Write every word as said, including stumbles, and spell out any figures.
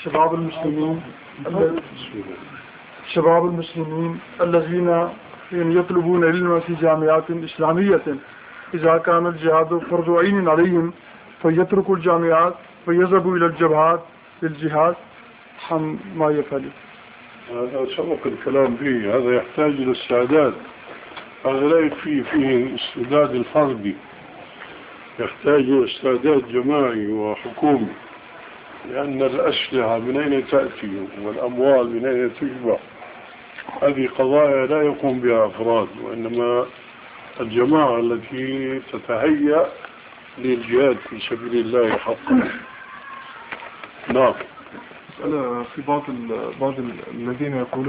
شباب المسلمين شباب المسلمين الذين يطلبون العلم في جامعات إسلامية، إذا كان الجهاد فرض عين عليهم فيتركوا الجامعات ويذهبوا إلى الجبهات للجهاد عن ما يفعل. هذا سبق الكلام فيه، هذا يحتاج إلى استعداد، هذا لا يكفي فيه الاستعداد الفردي، يحتاج إلى استعداد جماعي وحكومي، لأن الأسلحة من أين تأتي والأموال من أين تجمع، هذه قضايا لا يقوم بها أفراد، وإنما الجماعة التي تتهيأ للجهاد في سبيل الله حقا. نعم. في بعض بعض الذين يقولون